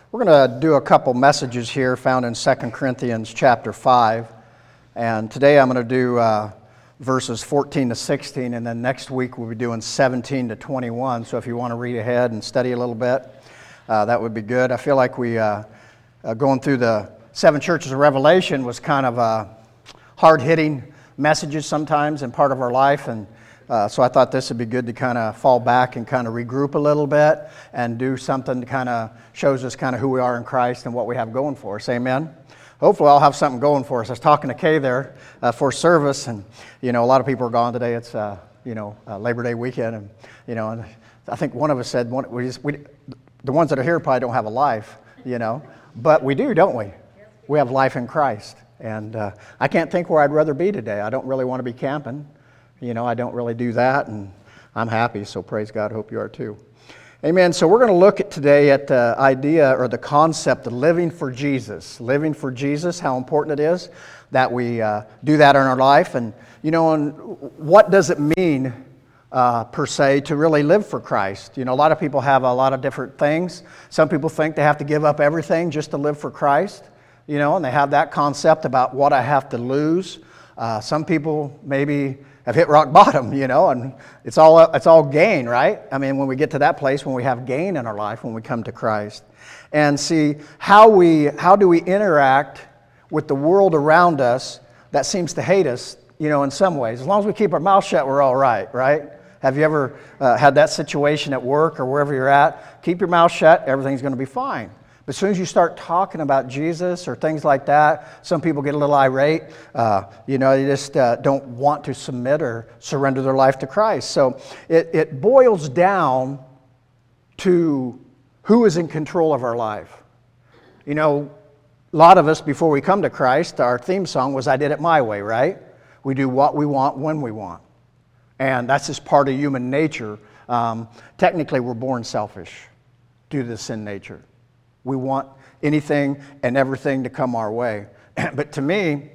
We're going to do a couple messages here found in 2 Corinthians chapter 5. And today I'm going to do verses 14 to 16, and then next week we'll be doing 17 to 21. So if you want to read ahead and study a little bit, that would be good. I feel like we going through the 7 churches of Revelation was kind of hard-hitting messages sometimes in part of our life, and so I thought this would be good to kind of fall back and kind of regroup a little bit and do something that kind of shows us kind of who we are in Christ and what we have going for us. Amen? Hopefully I'll have something going for us. I was talking to Kay there for service, and, a lot of people are gone today. It's, Labor Day weekend, and I think one of us said, the ones that are here probably don't have a life, but we do, don't we? We have life in Christ, and I can't think where I'd rather be today. I don't really want to be camping. I don't really do that, and I'm happy, so praise God. Hope you are too. Amen. So we're going to look at today at the idea or the concept of living for Jesus. Living for Jesus, how important it is that we do that in our life. And, and what does it mean, per se, to really live for Christ? A lot of people have a lot of different things. Some people think they have to give up everything just to live for Christ, and they have that concept about what I have to lose. Some people maybe have hit rock bottom, and it's all gain, right? I mean, when we get to that place, when we have gain in our life, when we come to Christ, and see how do we interact with the world around us that seems to hate us, in some ways. As long as we keep our mouth shut, we're all right, right? Have you ever had that situation at work or wherever you're at? Keep your mouth shut, everything's going to be fine. But as soon as you start talking about Jesus or things like that, some people get a little irate. They just don't want to submit or surrender their life to Christ. So it boils down to who is in control of our life. A lot of us, before we come to Christ, our theme song was, "I did it my way," right? We do what we want when we want. And that's just part of human nature. Technically, we're born selfish due to the sin nature. We want anything and everything to come our way. But to me,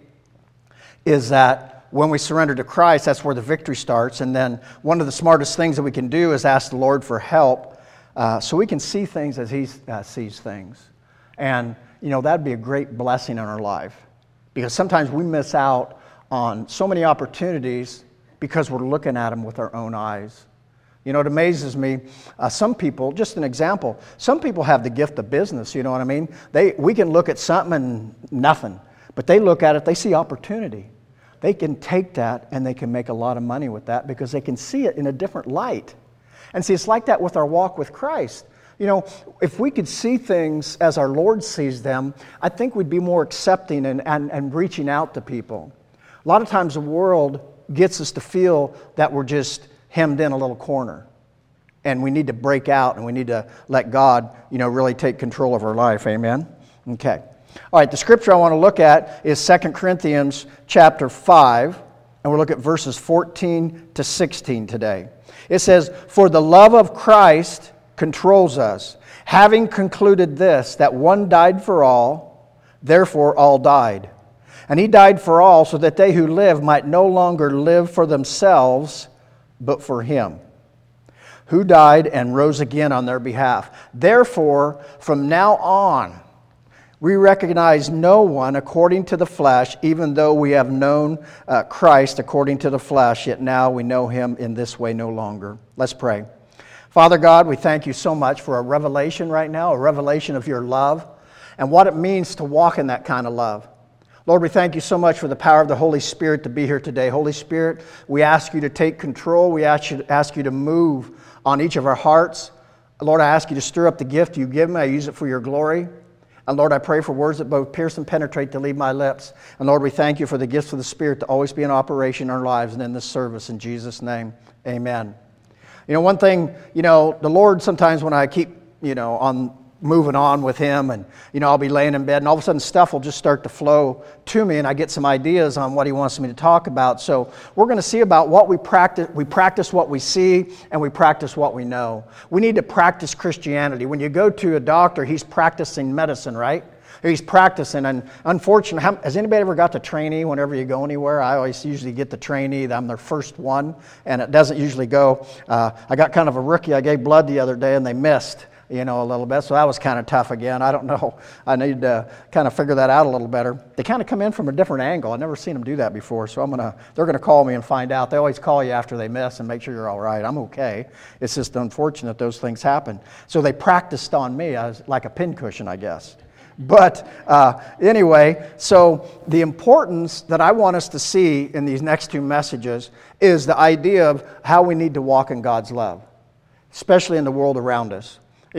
is that when we surrender to Christ, that's where the victory starts. And then one of the smartest things that we can do is ask the Lord for help so we can see things as He sees things. And, that'd be a great blessing in our life. Because sometimes we miss out on so many opportunities because we're looking at them with our own eyes. It amazes me, some people, just an example, some people have the gift of business, you know what I mean? We can look at something and nothing, but they look at it, they see opportunity. They can take that and they can make a lot of money with that because they can see it in a different light. And see, it's like that with our walk with Christ. If we could see things as our Lord sees them, I think we'd be more accepting and reaching out to people. A lot of times the world gets us to feel that we're just hemmed in a little corner. And we need to break out and we need to let God, really take control of our life. Amen? Okay. All right, the scripture I want to look at is 2 Corinthians chapter 5, and we'll look at verses 14 to 16 today. It says, "For the love of Christ controls us, having concluded this, that one died for all, therefore all died. And He died for all, so that they who live might no longer live for themselves, but for Him, who died and rose again on their behalf. Therefore, from now on, we recognize no one according to the flesh, even though we have known Christ according to the flesh, yet now we know Him in this way no longer." Let's pray. Father God, we thank You so much for a revelation right now, a revelation of Your love, and what it means to walk in that kind of love. Lord, we thank You so much for the power of the Holy Spirit to be here today. Holy Spirit, we ask You to take control. We ask you to move on each of our hearts. Lord, I ask You to stir up the gift You give me. I use it for Your glory. And Lord, I pray for words that both pierce and penetrate to leave my lips. And Lord, we thank You for the gifts of the Spirit to always be in operation in our lives and in this service. In Jesus' name, amen. One thing, the Lord sometimes when I keep, on moving on with Him, and I'll be laying in bed and all of a sudden stuff will just start to flow to me and I get some ideas on what He wants me to talk about. So we're going to see about what we practice. We practice what we see and we practice what we know. We need to practice Christianity. When you go to a doctor, he's practicing medicine, right? He's practicing, and unfortunately, has anybody ever got the trainee whenever you go anywhere? I always usually get the trainee. I'm their first one, and it doesn't usually go. I got kind of a rookie. I gave blood the other day, and they missed. a little bit. So that was kind of tough again. I don't know. I need to kind of figure that out a little better. They kind of come in from a different angle. I've never seen them do that before. So they're going to call me and find out. They always call you after they miss and make sure you're all right. I'm okay. It's just unfortunate those things happen. So they practiced on me. I was like a pincushion, I guess. But anyway, so the importance that I want us to see in these next two messages is the idea of how we need to walk in God's love, especially in the world around us. I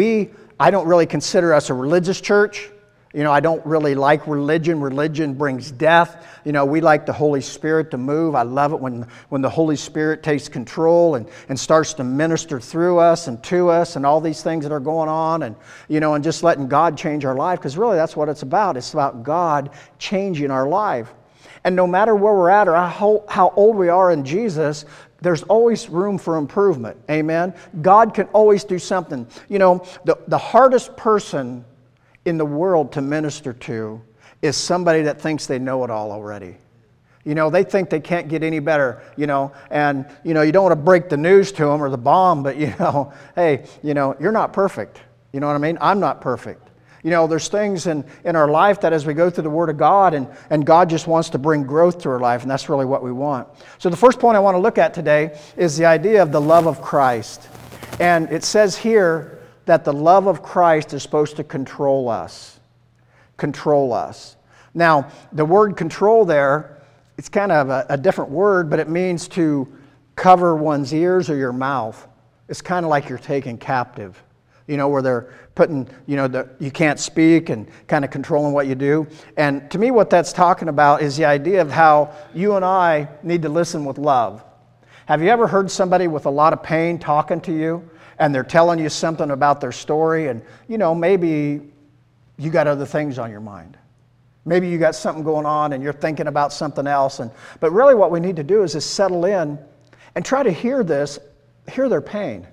don't really consider us a religious church. I don't really like religion. Religion brings death. We like the Holy Spirit to move. I love it when the Holy Spirit takes control and starts to minister through us and to us and all these things that are going on and just letting God change our life, because really that's what it's about. It's about God changing our life. And no matter where we're at or how old we are in Jesus, there's always room for improvement. Amen? God can always do something. The hardest person in the world to minister to is somebody that thinks they know it all already. They think they can't get any better, and, you don't want to break the news to them or the bomb, but, hey, you're not perfect. You know what I mean? I'm not perfect. There's things in our life that as we go through the Word of God, and God just wants to bring growth to our life, and that's really what we want. So the first point I want to look at today is the idea of the love of Christ. And it says here that the love of Christ is supposed to control us. Control us. Now, the word control there, it's kind of a different word, but it means to cover one's ears or your mouth. It's kind of like you're taken captive. Where they're putting, you can't speak and kind of controlling what you do. And to me, what that's talking about is the idea of how you and I need to listen with love. Have you ever heard somebody with a lot of pain talking to you? And they're telling you something about their story, and maybe you got other things on your mind. Maybe you got something going on and you're thinking about something else. But really what we need to do is just settle in and try to hear their pain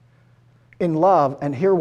in love, and hear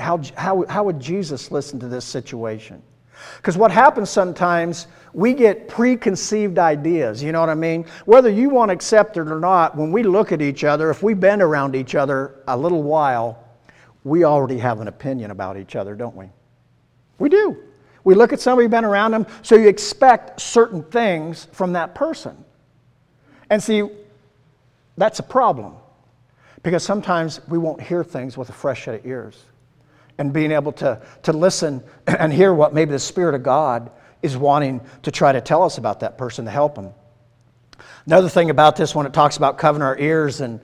how would Jesus listen to this situation. Because what happens sometimes, we get preconceived ideas, you know what I mean? Whether you want to accept it or not, when we look at each other, if we've been around each other a little while, we already have an opinion about each other, don't we? We do. We look at somebody, been around them, so you expect certain things from that person. And see, that's a problem. Because sometimes we won't hear things with a fresh set of ears. And being able to listen and hear what maybe the Spirit of God is wanting to try to tell us about that person to help them. Another thing about this, when it talks about covering our ears and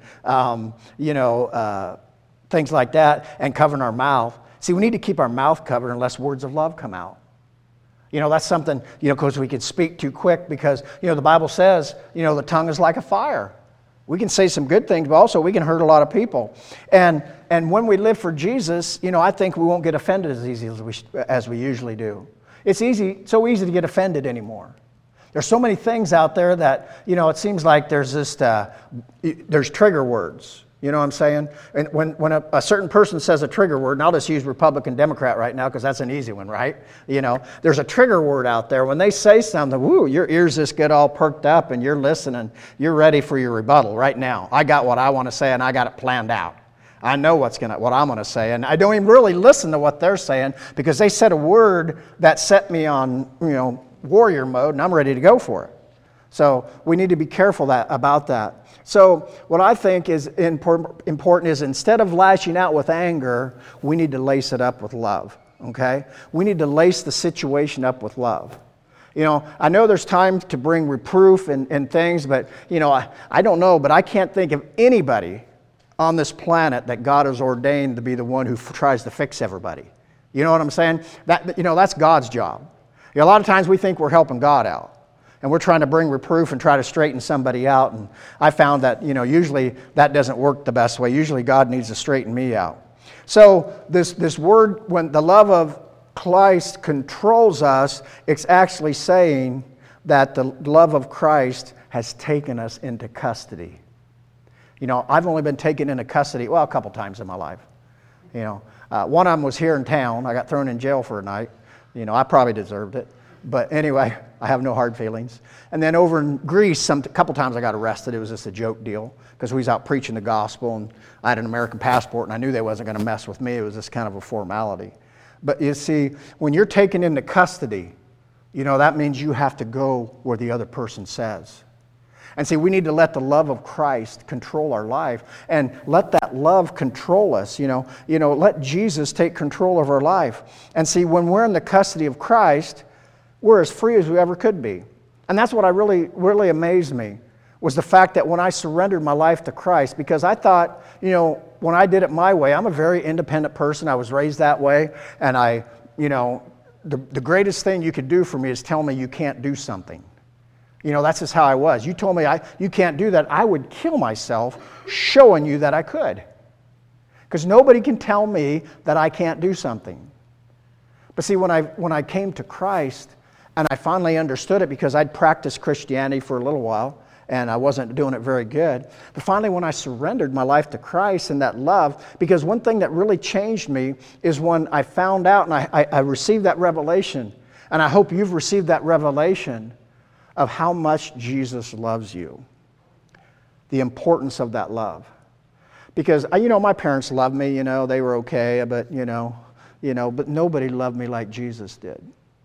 things like that, and covering our mouth. See, we need to keep our mouth covered unless words of love come out. That's something, because we could speak too quick, because, the Bible says, the tongue is like a fire. We can say some good things, but also we can hurt a lot of people. And when we live for Jesus, I think we won't get offended as easy as we usually do. It's so easy to get offended anymore. There's so many things out there that, it seems like there's trigger words. You know what I'm saying? And when a certain person says a trigger word, and I'll just use Republican, Democrat right now because that's an easy one, right? There's a trigger word out there. When they say something, woo, your ears just get all perked up and you're listening. You're ready for your rebuttal right now. I got what I want to say and I got it planned out. I know what I'm going to say, and I don't even really listen to what they're saying because they said a word that set me on, warrior mode, and I'm ready to go for it. So we need to be careful about that. So what I think is important is instead of lashing out with anger, we need to lace it up with love, okay? We need to lace the situation up with love. I know there's times to bring reproof and things, but, I don't know, but I can't think of anybody on this planet that God has ordained to be the one who tries to fix everybody. You know what I'm saying? That's God's job. A lot of times we think we're helping God out. And we're trying to bring reproof and try to straighten somebody out. And I found that, usually that doesn't work the best way. Usually God needs to straighten me out. So this word, when the love of Christ controls us, it's actually saying that the love of Christ has taken us into custody. I've only been taken into custody, a couple times in my life. One of them was here in town. I got thrown in jail for a night. I probably deserved it. But anyway, I have no hard feelings. And then over in Greece, a couple times I got arrested. It was just a joke deal because we was out preaching the gospel, and I had an American passport, and I knew they wasn't going to mess with me. It was just kind of a formality. But you see, when you're taken into custody, that means you have to go where the other person says. And see, we need to let the love of Christ control our life and let that love control us, let Jesus take control of our life. And see, when we're in the custody of Christ, we're as free as we ever could be. And that's what really amazed me, was the fact that when I surrendered my life to Christ, because I thought, when I did it my way, I'm a very independent person. I was raised that way. And the greatest thing you could do for me is tell me you can't do something. That's just how I was. You told me you can't do that, I would kill myself showing you that I could. Because nobody can tell me that I can't do something. But see, when I came to Christ, and I finally understood it, because I'd practiced Christianity for a little while, and I wasn't doing it very good. But finally, when I surrendered my life to Christ and that love, because one thing that really changed me is when I found out and I received that revelation, and I hope you've received that revelation of how much Jesus loves you. The importance of that love. Because, my parents loved me, they were okay, but, but nobody loved me like Jesus did.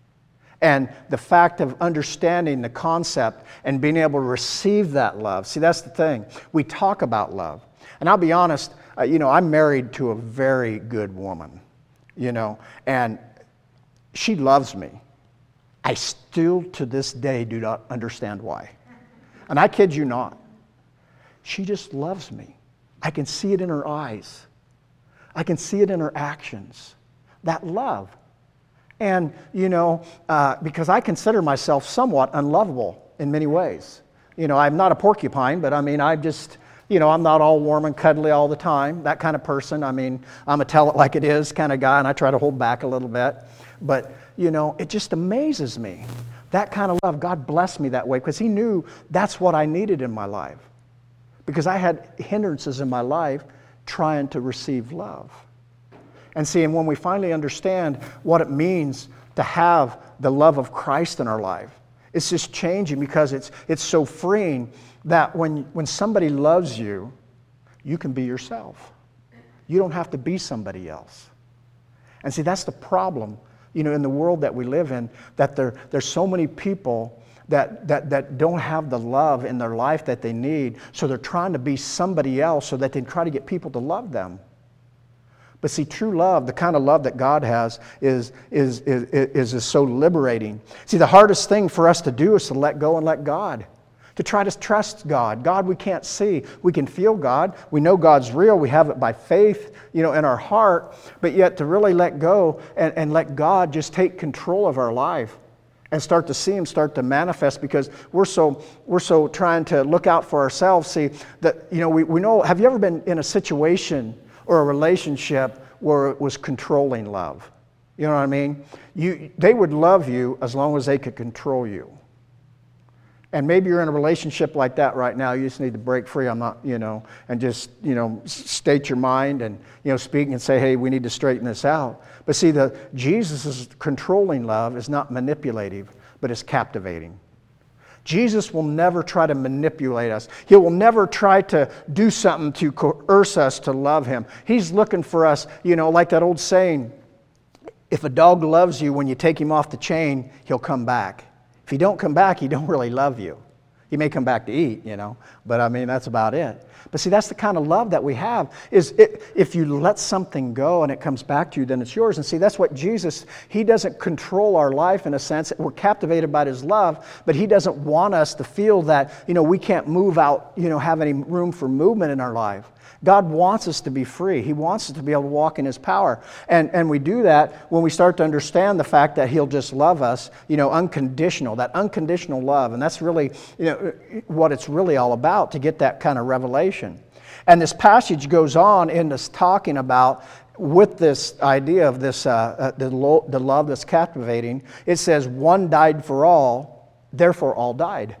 And the fact of understanding the concept and being able to receive that love. See, that's the thing. We talk about love. And I'll be honest, I'm married to a very good woman, and she loves me. I still to this day do not understand why. And I kid you not. She just loves me. I can see it in her eyes. I can see it in her actions. That love. And, because I consider myself somewhat unlovable in many ways. I'm not a porcupine, but I'm just, I'm not all warm and cuddly all the time. That kind of person. I'm a tell it like it is kind of guy, and I try to hold back a little bit. But, it just amazes me. That kind of love, God blessed me that way because He knew that's what I needed in my life. Because I had hindrances in my life trying to receive love. And see, and when we finally understand what it means to have the love of Christ in our life, it's just changing because it's so freeing that when somebody loves you, you can be yourself. You don't have to be somebody else. And see, that's the problem, in the world that we live in, that there's so many people that don't have the love in their life that they need, so they're trying to be somebody else so that they try to get people to love them. But see, true love, the kind of love that God has, is so liberating. See, the hardest thing for us to do is to let go and let God. To try to trust God. God we can't see. We can feel God. We know God's real. We have it by faith, in our heart. But yet to really let go and let God just take control of our life and start to see Him start to manifest, because we're so trying to look out for ourselves. See, that, we know, have you ever been in a situation or a relationship where it was controlling love? You know what I mean? They would love you as long as they could control you. And maybe you're in a relationship like that right now. You just need to break free. I'm not, and just, state your mind and, speak and say, hey, we need to straighten this out. But see, Jesus' controlling love is not manipulative, but it's captivating. Jesus will never try to manipulate us. He will never try to do something to coerce us to love Him. He's looking for us, like that old saying, if a dog loves you, when you take him off the chain, he'll come back. If he don't come back, he don't really love you. He may come back to eat, but that's about it. But see, that's the kind of love that we have, is if you let something go and it comes back to you, then it's yours. And see, that's what Jesus, He doesn't control our life in a sense. We're captivated by His love, but He doesn't want us to feel that, we can't move out, have any room for movement in our life. God wants us to be free. He wants us to be able to walk in His power. And we do that when we start to understand the fact that He'll just love us, unconditional, that unconditional love. And that's really, what it's really all about, to get that kind of revelation. And this passage goes on in this talking about, with this idea of this, the love that's captivating, it says, one died for all, therefore all died.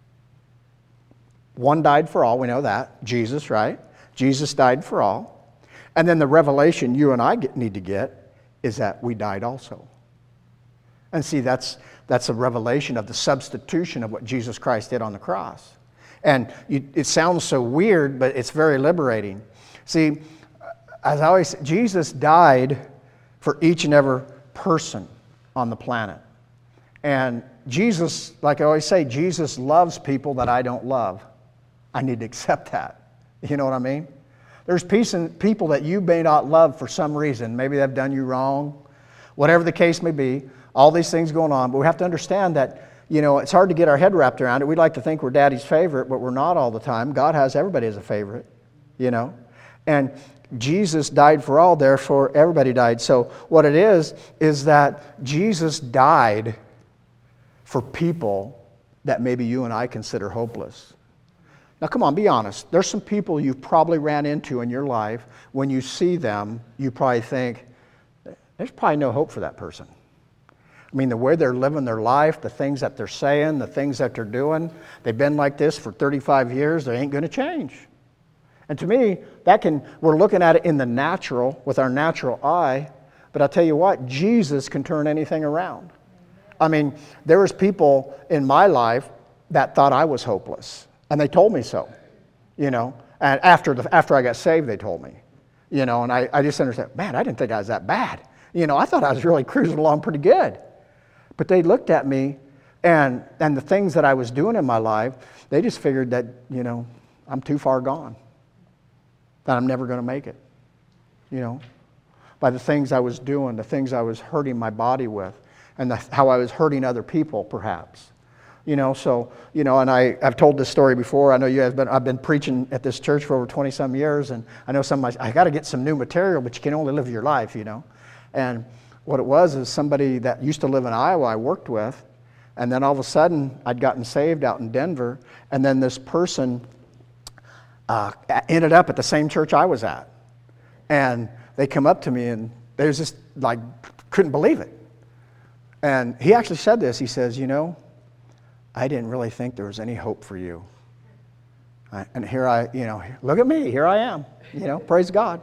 One died for all, we know that, Jesus, right? Jesus died for all. And then the revelation you and I need to get is that we died also. And see, that's a revelation of the substitution of what Jesus Christ did on the cross. And it sounds so weird, but it's very liberating. See, as I always say, Jesus died for each and every person on the planet. And Jesus, like I always say, Jesus loves people that I don't love. I need to accept that. You know what I mean? There's people that you may not love for some reason. Maybe they've done you wrong. Whatever the case may be, all these things going on. But we have to understand that, it's hard to get our head wrapped around it. We'd like to think we're Daddy's favorite, but we're not all the time. God has everybody as a favorite, And Jesus died for all, therefore everybody died. So what it is that Jesus died for people that maybe you and I consider hopeless. Now come on, be honest. There's some people you've probably ran into in your life. When you see them, you probably think, there's probably no hope for that person. I mean, the way they're living their life, the things that they're saying, the things that they're doing, they've been like this for 35 years, they ain't going to change. And to me, we're looking at it in the natural, with our natural eye, but I'll tell you what, Jesus can turn anything around. I mean, there was people in my life that thought I was hopeless. And they told me so, And after I got saved, they told me, And I just understand, man, I didn't think I was that bad. I thought I was really cruising along pretty good. But they looked at me, and the things that I was doing in my life, they just figured that, I'm too far gone. That I'm never going to make it, By the things I was doing, the things I was hurting my body with, and how I was hurting other people, perhaps. And I've told this story before. I know you have I've been preaching at this church for over 20-some years, and I know I got to get some new material, but you can only live your life, And what it was is somebody that used to live in Iowa I worked with, and then all of a sudden I'd gotten saved out in Denver, and then this person ended up at the same church I was at. And they come up to me, and they was just like, couldn't believe it. And he actually said this. He says, I didn't really think there was any hope for you. And here look at me, here I am, praise God.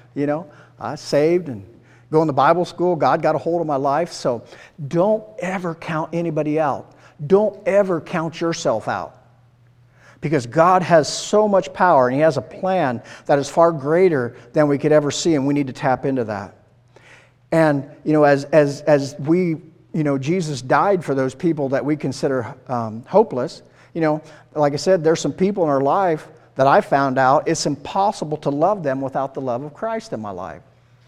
I saved and going to Bible school, God got a hold of my life. So don't ever count anybody out. Don't ever count yourself out. Because God has so much power, and He has a plan that is far greater than we could ever see, and we need to tap into that. And, as we, Jesus died for those people that we consider hopeless. Like I said, there's some people in our life that I found out it's impossible to love them without the love of Christ in my life.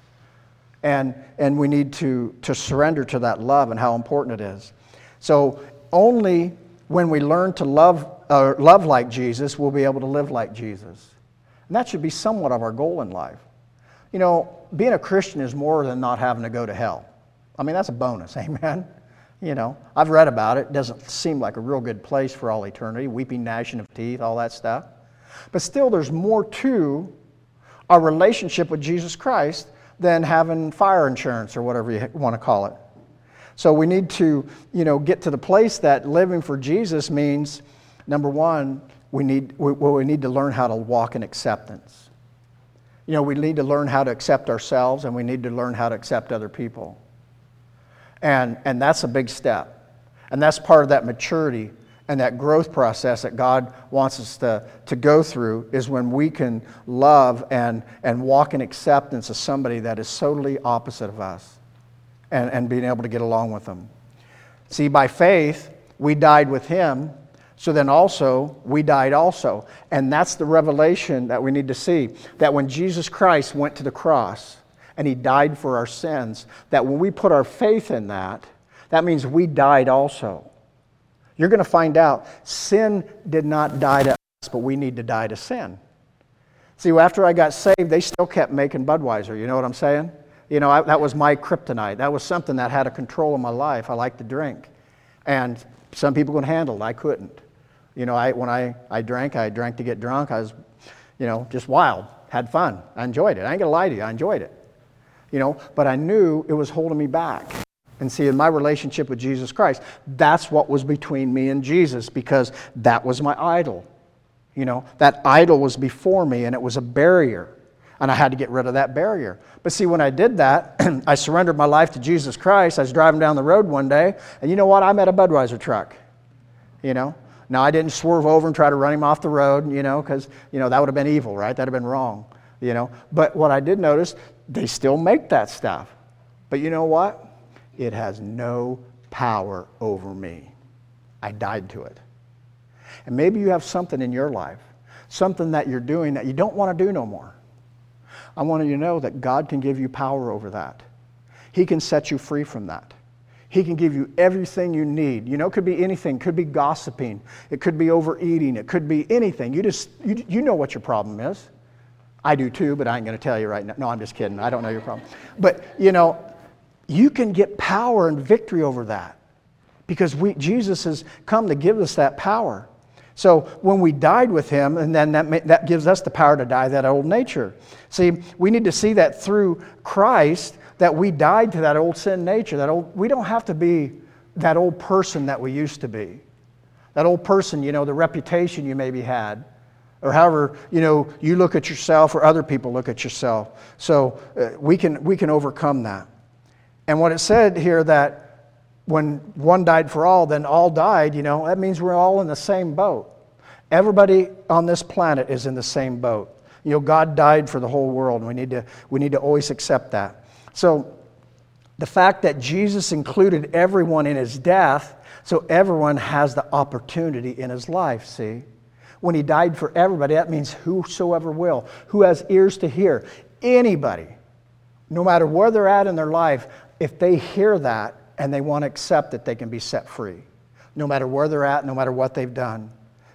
And we need to surrender to that love and how important it is. So only when we learn to love like Jesus, we'll be able to live like Jesus. And that should be somewhat of our goal in life. Being a Christian is more than not having to go to hell. I mean, that's a bonus, amen? I've read about it. It doesn't seem like a real good place for all eternity, weeping, gnashing of teeth, all that stuff. But still, there's more to our relationship with Jesus Christ than having fire insurance or whatever you want to call it. So we need to, get to the place that living for Jesus means, number one, we need to learn how to walk in acceptance. We need to learn how to accept ourselves, and we need to learn how to accept other people. And that's a big step. And that's part of that maturity and that growth process that God wants us to go through, is when we can love and walk in acceptance of somebody that is totally opposite of us, and being able to get along with them. See, by faith, we died with Him, so then also we died also. And that's the revelation that we need to see, that when Jesus Christ went to the cross and He died for our sins, that when we put our faith in that, that means we died also. You're going to find out sin did not die to us, but we need to die to sin. See, after I got saved, they still kept making Budweiser. You know what I'm saying? That was my kryptonite. That was something that had a control of my life. I liked to drink. And some people could handle it. I couldn't. When I drank to get drunk. I was, just wild. Had fun. I enjoyed it. I ain't going to lie to you. I enjoyed it. But I knew it was holding me back. And see, in my relationship with Jesus Christ, that's what was between me and Jesus, because that was my idol. That idol was before me, and it was a barrier. And I had to get rid of that barrier. But see, when I did that, I surrendered my life to Jesus Christ. I was driving down the road one day, and you know what? I met a Budweiser truck, Now, I didn't swerve over and try to run him off the road, because, that would have been evil, right? That would have been wrong, But what I did notice, they still make that stuff. But you know what? It has no power over me. I died to it. And maybe you have something in your life, something that you're doing that you don't want to do no more. I want you to know that God can give you power over that. He can set you free from that. He can give you everything you need. It could be anything. It could be gossiping. It could be overeating. It could be anything. You know what your problem is. I do too, but I ain't going to tell you right now. No, I'm just kidding. I don't know your problem. But, you can get power and victory over that because Jesus has come to give us that power. So when we died with him, and then that gives us the power to die that old nature. See, we need to see that through Christ, that we died to that old sin nature. We don't have to be that old person that we used to be. That old person, the reputation you maybe had, or however, you look at yourself or other people look at yourself. So we can overcome that. And what it said here that when one died for all, then all died, that means we're all in the same boat. Everybody on this planet is in the same boat. God died for the whole world, and we need to always accept that. So the fact that Jesus included everyone in his death, so everyone has the opportunity in his life, see? When he died for everybody, that means whosoever will, who has ears to hear, anybody, no matter where they're at in their life, if they hear that, and they want to accept that they can be set free, no matter where they're at, no matter what they've done.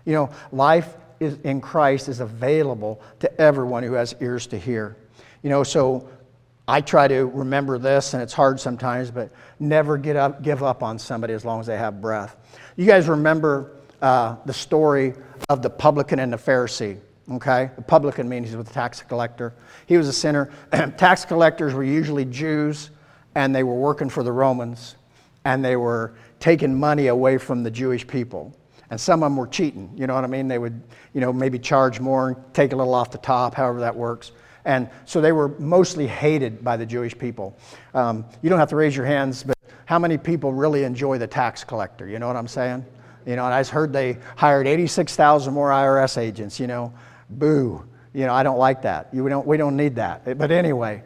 Life in Christ is available to everyone who has ears to hear. So I try to remember this, and it's hard sometimes, but never give up on somebody as long as they have breath. You guys remember the story of the publican and the Pharisee, okay? The publican means he was a tax collector. He was a sinner. Tax collectors were usually Jews, and they were working for the Romans, and they were taking money away from the Jewish people. And some of them were cheating, you know what I mean? They would, maybe charge more and take a little off the top, however that works. And so they were mostly hated by the Jewish people. You don't have to raise your hands, but how many people really enjoy the tax collector? You know what I'm saying? And I just heard they hired 86,000 more IRS agents, Boo. I don't like that. We don't need that. But anyway,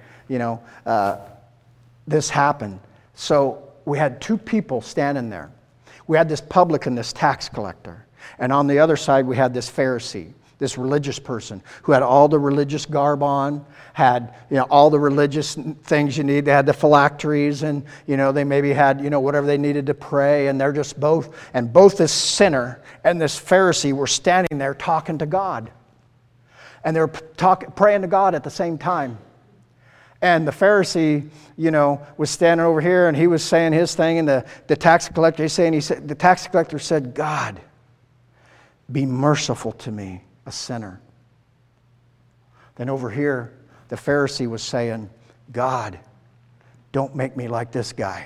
this happened. So we had two people standing there. We had this publican, this tax collector. And on the other side, we had this Pharisee, this religious person who had all the religious garb on, had all the religious things you need. They had the phylacteries, and they maybe had whatever they needed to pray. And they're just both this sinner and this Pharisee were standing there talking to God. And they were praying to God at the same time. And the Pharisee, was standing over here, and he was saying his thing, and the tax collector, the tax collector said, God, be merciful to me, a sinner. Then over here, the Pharisee was saying, God, don't make me like this guy.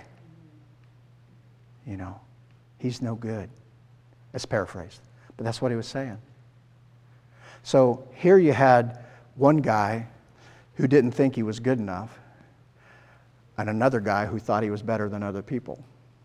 He's no good. That's paraphrased, but that's what he was saying. So here you had one guy who didn't think he was good enough, and another guy who thought he was better than other people,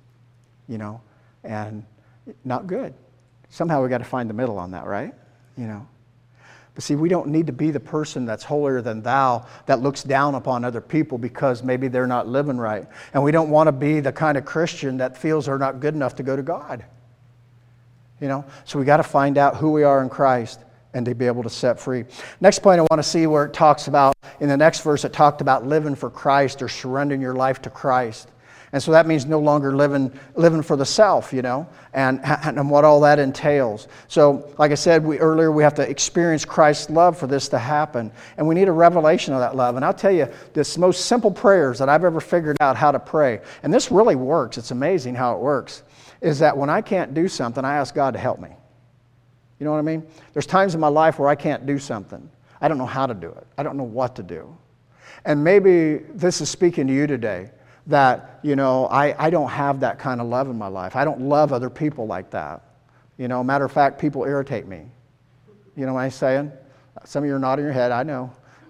and not good. Somehow we got to find the middle on that, right? But see, we don't need to be the person that's holier than thou that looks down upon other people because maybe they're not living right. And we don't want to be the kind of Christian that feels they're not good enough to go to God. So we got to find out who we are in Christ and to be able to set free. Next point I want to see where it talks about, in the next verse, it talked about living for Christ or surrendering your life to Christ. And so that means no longer living for the self, and what all that entails. So, like I said earlier, we have to experience Christ's love for this to happen. And we need a revelation of that love. And I'll tell you, this most simple prayers that I've ever figured out how to pray, and this really works, it's amazing how it works, is that when I can't do something, I ask God to help me. You know what I mean? There's times in my life where I can't do something. I don't know how to do it. I don't know what to do. And maybe this is speaking to you today, that, I don't have that kind of love in my life. I don't love other people like that. Matter of fact, people irritate me. You know what I'm saying? Some of you are nodding your head, I know.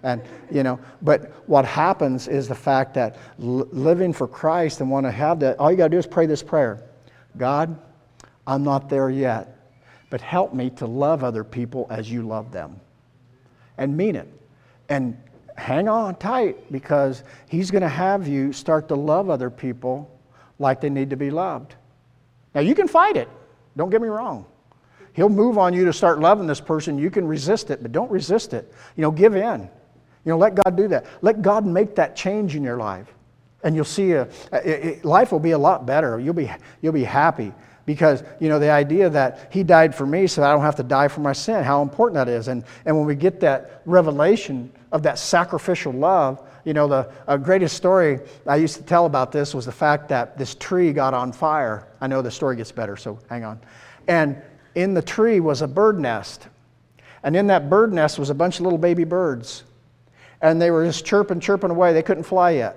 And, but what happens is the fact that living for Christ and want to have that, all you got to do is pray this prayer. God, I'm not there yet, but help me to love other people as you love them. And mean it. And hang on tight, because He's going to have you start to love other people like they need to be loved. Now, you can fight it. Don't get me wrong. He'll move on you to start loving this person. You can resist it, but don't resist it. Give in. Let God do that. Let God make that change in your life. And you'll see life will be a lot better. You'll be happy. Because, the idea that He died for me so I don't have to die for my sin, how important that is. And when we get that revelation of that sacrificial love, the greatest story I used to tell about this was the fact that this tree got on fire. I know the story gets better, so hang on. And in the tree was a bird nest. And in that bird nest was a bunch of little baby birds. And they were just chirping away. They couldn't fly yet.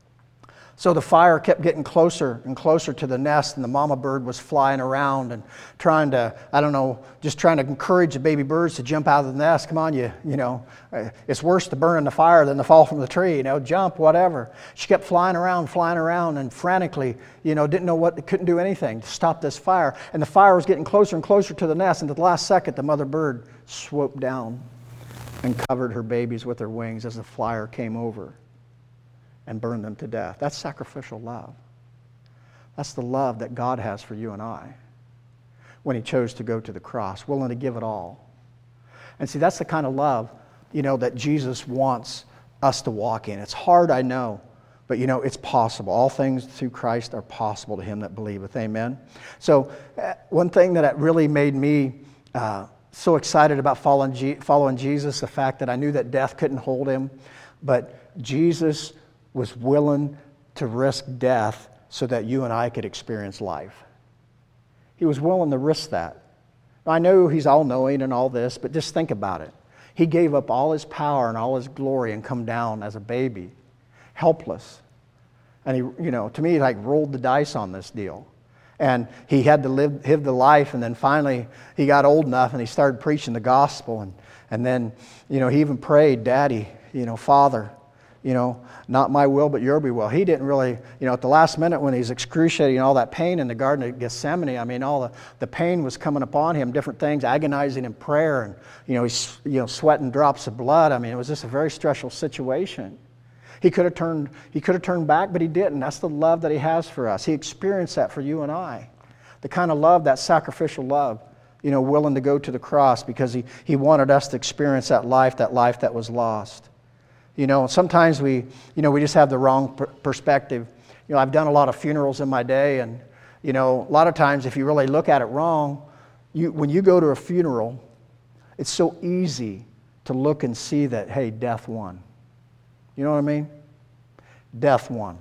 So the fire kept getting closer and closer to the nest, and the mama bird was flying around and trying to, just trying to encourage the baby birds to jump out of the nest. Come on, it's worse to burn in the fire than to fall from the tree, jump, whatever. She kept flying around, and frantically, didn't know couldn't do anything to stop this fire. And the fire was getting closer and closer to the nest, and at the last second, the mother bird swooped down and covered her babies with her wings as the fire came over and burn them to death. That's sacrificial love. That's the love that God has for you and I when He chose to go to the cross, willing to give it all. And see, that's the kind of love, that Jesus wants us to walk in. It's hard, I know, but it's possible. All things through Christ are possible to him that believeth. Amen. So one thing that really made me so excited about following Jesus, the fact that I knew that death couldn't hold Him, but Jesus was willing to risk death so that you and I could experience life. He was willing to risk that. I know He's all-knowing and all this, but just think about it. He gave up all His power and all His glory and come down as a baby, helpless. And He, to me, He rolled the dice on this deal. And He had to live the life, and then finally He got old enough and He started preaching the gospel. And then, He even prayed, Daddy, Father, not my will, but your will. He didn't really, at the last minute when he's excruciating all that pain in the Garden of Gethsemane, all the pain was coming upon him, different things, agonizing in prayer, and, he's, sweating drops of blood. It was just a very stressful situation. He could have turned back, but He didn't. That's the love that He has for us. He experienced that for you and I. The kind of love, that sacrificial love, willing to go to the cross because He wanted us to experience that life that was lost. Sometimes we just have the wrong perspective. I've done a lot of funerals in my day, and, a lot of times if you really look at it wrong, when you go to a funeral, it's so easy to look and see that, hey, death won. You know what I mean? Death won.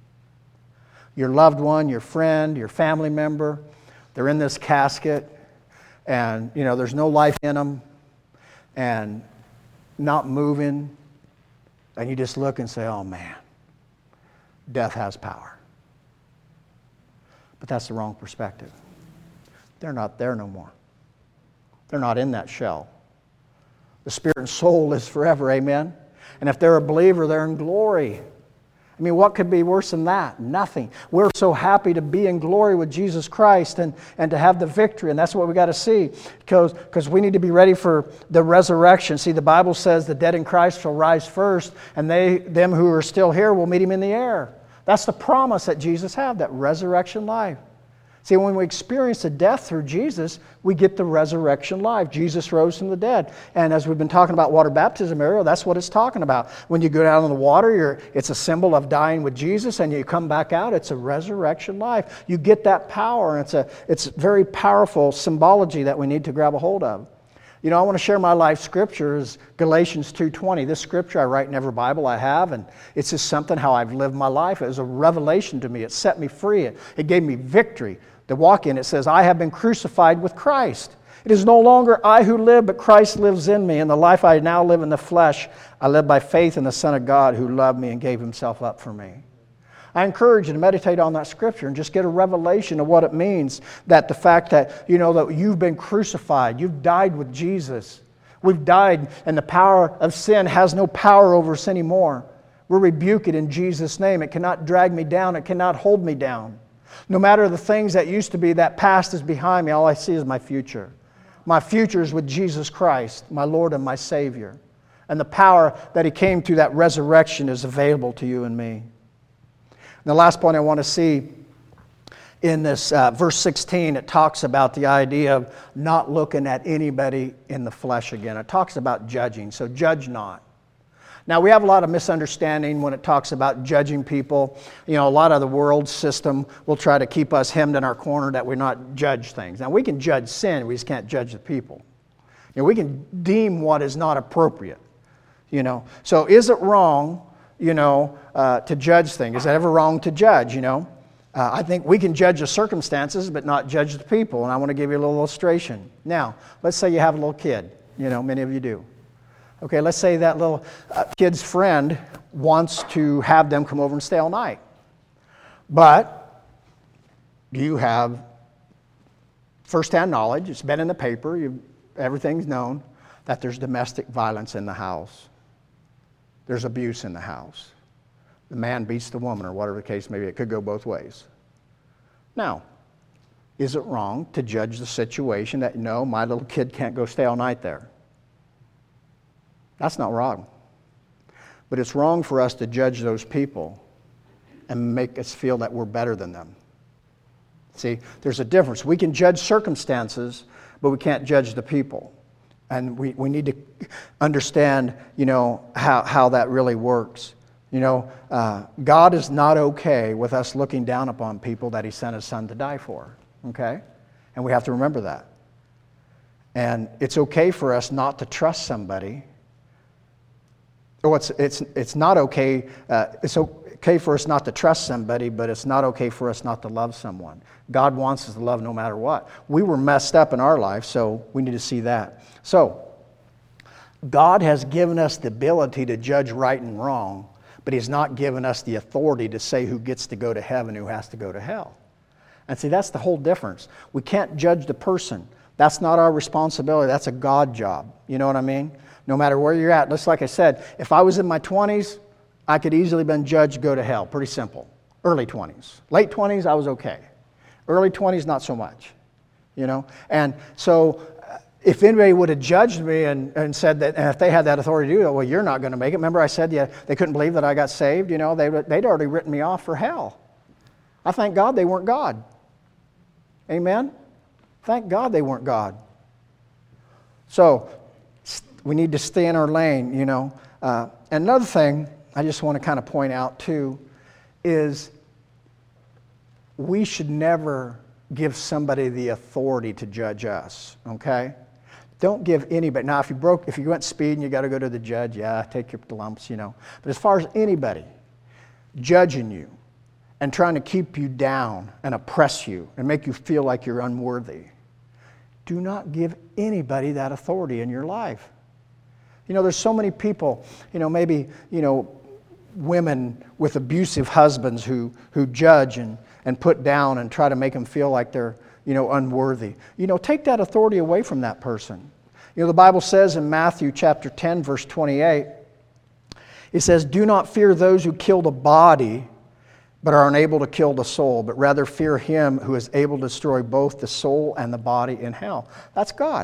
Your loved one, your friend, your family member, they're in this casket, and, there's no life in them, and not moving. And you just look and say, oh man, death has power. But that's the wrong perspective. They're not there no more. They're not in that shell. The spirit and soul lives forever, amen? And if they're a believer, they're in glory. What could be worse than that? Nothing. We're so happy to be in glory with Jesus Christ and to have the victory, and that's what we got to see, because we need to be ready for the resurrection. See, the Bible says the dead in Christ shall rise first, and them who are still here will meet Him in the air. That's the promise that Jesus had, that resurrection life. See, when we experience the death through Jesus, we get the resurrection life. Jesus rose from the dead. And as we've been talking about water baptism, Ariel, that's what it's talking about. When you go down in the water, it's a symbol of dying with Jesus, and you come back out, it's a resurrection life. You get that power, and it's very powerful symbology that we need to grab a hold of. I want to share my life scripture is Galatians 2:20. This scripture I write in every Bible I have, and it's just something how I've lived my life. It was a revelation to me. It set me free. It gave me victory to walk in. It says, I have been crucified with Christ. It is no longer I who live, but Christ lives in me. And the life I now live in the flesh, I live by faith in the Son of God who loved me and gave Himself up for me. I encourage you to meditate on that scripture and just get a revelation of what it means, that the fact that, that you've been crucified, you've died with Jesus. We've died, and the power of sin has no power over us anymore. We rebuke it in Jesus' name. It cannot drag me down. It cannot hold me down. No matter the things that used to be, that past is behind me. All I see is my future. My future is with Jesus Christ, my Lord and my Savior. And the power that He came through that resurrection is available to you and me. And the last point I want to see in this verse 16, it talks about the idea of not looking at anybody in the flesh again. It talks about judging, so judge not. Now, we have a lot of misunderstanding when it talks about judging people. You know, a lot of the world system will try to keep us hemmed in our corner that we're not judge things. Now, we can judge sin, we just can't judge the people. You know, we can deem what is not appropriate. You know, so is it wrong, to judge things? Is it ever wrong to judge, I think we can judge the circumstances, but not judge the people. And I want to give you a little illustration. Now, let's say you have a little kid. Many of you do. Okay, let's say that little kid's friend wants to have them come over and stay all night. But you have firsthand knowledge, it's been in the paper, everything's known, that there's domestic violence in the house. There's abuse in the house. The man beats the woman, or whatever the case may be. It could go both ways. Now, is it wrong to judge the situation that, no, my little kid can't go stay all night there? That's not wrong. But it's wrong for us to judge those people and make us feel that we're better than them. See, there's a difference. We can judge circumstances, but we can't judge the people. And we need to understand, how that really works. God is not okay with us looking down upon people that He sent His Son to die for. Okay? And we have to remember that. And it's okay for us not to trust somebody. Oh, it's not okay. It's okay for us not to trust somebody, but it's not okay for us not to love someone. God wants us to love no matter what. We were messed up in our life, so we need to see that. So, God has given us the ability to judge right and wrong, but He's not given us the authority to say who gets to go to heaven, who has to go to hell. And see, that's the whole difference. We can't judge the person. That's not our responsibility. That's a God job. You know what I mean? No matter where you're at. Just like I said, if I was in my 20s, I could easily have been judged, go to hell. Pretty simple. Early 20s. Late 20s, I was okay. Early 20s, not so much. And so if anybody would have judged me and said that, and if they had that authority to do it, well, you're not going to make it. Remember I said they couldn't believe that I got saved? They'd already written me off for hell. I thank God they weren't God. Amen? Thank God they weren't God. So, we need to stay in our lane, Another thing I just want to kind of point out too is we should never give somebody the authority to judge us, okay? Don't give anybody. Now, if you went speeding, you got to go to the judge. Yeah, take your lumps, But as far as anybody judging you and trying to keep you down and oppress you and make you feel like you're unworthy, do not give anybody that authority in your life. There's so many people, maybe, women with abusive husbands who judge and put down and try to make them feel like they're, unworthy. Take that authority away from that person. The Bible says in Matthew chapter 10, verse 28, it says, "Do not fear those who kill the body, but are unable to kill the soul, but rather fear Him who is able to destroy both the soul and the body in hell." That's God.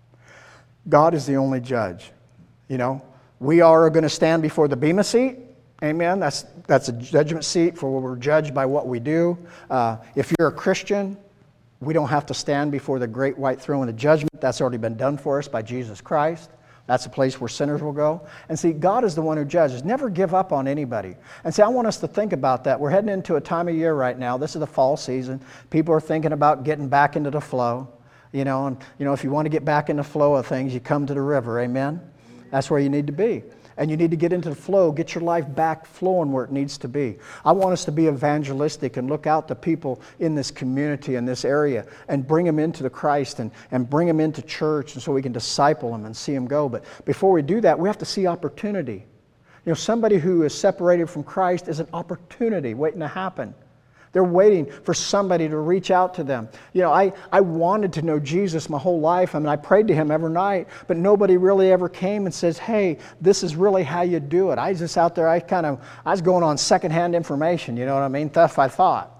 God is the only judge. We are going to stand before the Bema seat. Amen. That's a judgment seat for where we're judged by what we do. If you're a Christian, we don't have to stand before the great white throne of judgment. That's already been done for us by Jesus Christ. That's a place where sinners will go. And see, God is the one who judges. Never give up on anybody. And see, I want us to think about that. We're heading into a time of year right now. This is the fall season. People are thinking about getting back into the flow. If you want to get back in the flow of things, you come to the river. Amen. That's where you need to be. And you need to get into the flow, get your life back flowing where it needs to be. I want us to be evangelistic and look out to people in this community, in this area, and bring them into the Christ and bring them into church and so we can disciple them and see them go. But before we do that, we have to see opportunity. Somebody who is separated from Christ is an opportunity waiting to happen They're waiting for somebody to reach out to them. You know, I wanted to know Jesus my whole life. I mean, I prayed to Him every night, but nobody really ever came and says, hey, this is really how you do it. I was just out there, I was going on secondhand information, you know what I mean? Stuff I thought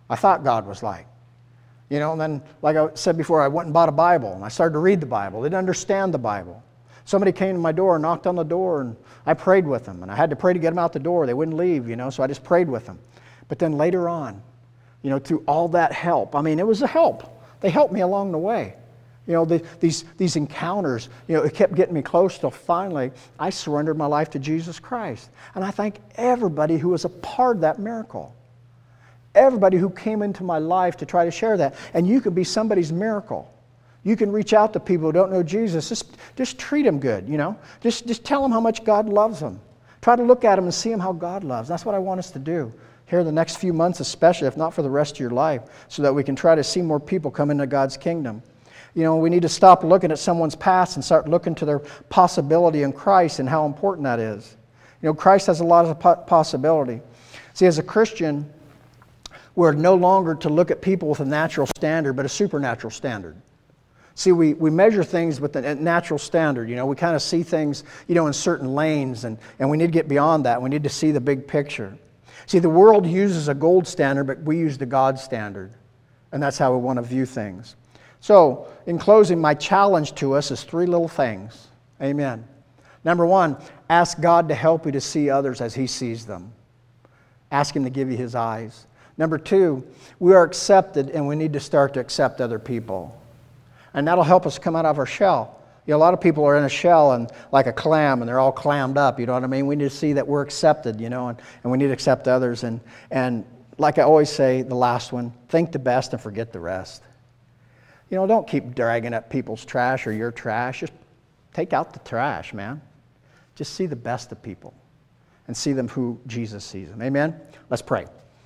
God was like. You know, and then, like I said before, I went and bought a Bible, and I started to read the Bible. Didn't understand the Bible. Somebody came to my door and knocked on the door, and I prayed with them. And I had to pray to get them out the door. They wouldn't leave, you know, so I just prayed with them. But then later on, you know, through all that help, I mean, it was a help. They helped me along the way. You know, these encounters, you know, it kept getting me close till finally I surrendered my life to Jesus Christ. And I thank everybody who was a part of that miracle. Everybody who came into my life to try to share that. And you can be somebody's miracle. You can reach out to people who don't know Jesus. Just treat them good, you know. Just tell them how much God loves them. Try to look at them and see them how God loves. That's what I want us to do here the next few months especially, if not for the rest of your life, so that we can try to see more people come into God's kingdom. You know, we need to stop looking at someone's past and start looking to their possibility in Christ and how important that is. You know, Christ has a lot of possibility. See, as a Christian, we're no longer to look at people with a natural standard, but a supernatural standard. See, we measure things with a natural standard. You know, we kind of see things, you know, in certain lanes, and we need to get beyond that. We need to see the big picture. See, the world uses a gold standard, but we use the God standard. And that's how we want to view things. So, in closing, my challenge to us is 3 little things. Amen. Number 1, ask God to help you to see others as He sees them. Ask Him to give you His eyes. Number 2, we are accepted and we need to start to accept other people. And that'll help us come out of our shell. You know, a lot of people are in a shell and like a clam and they're all clammed up, you know what I mean? We need to see that we're accepted, you know, and we need to accept others. And like I always say, the last one, think the best and forget the rest. You know, don't keep dragging up people's trash or your trash. Just take out the trash, man. Just see the best of people and see them who Jesus sees them. Amen? Let's pray.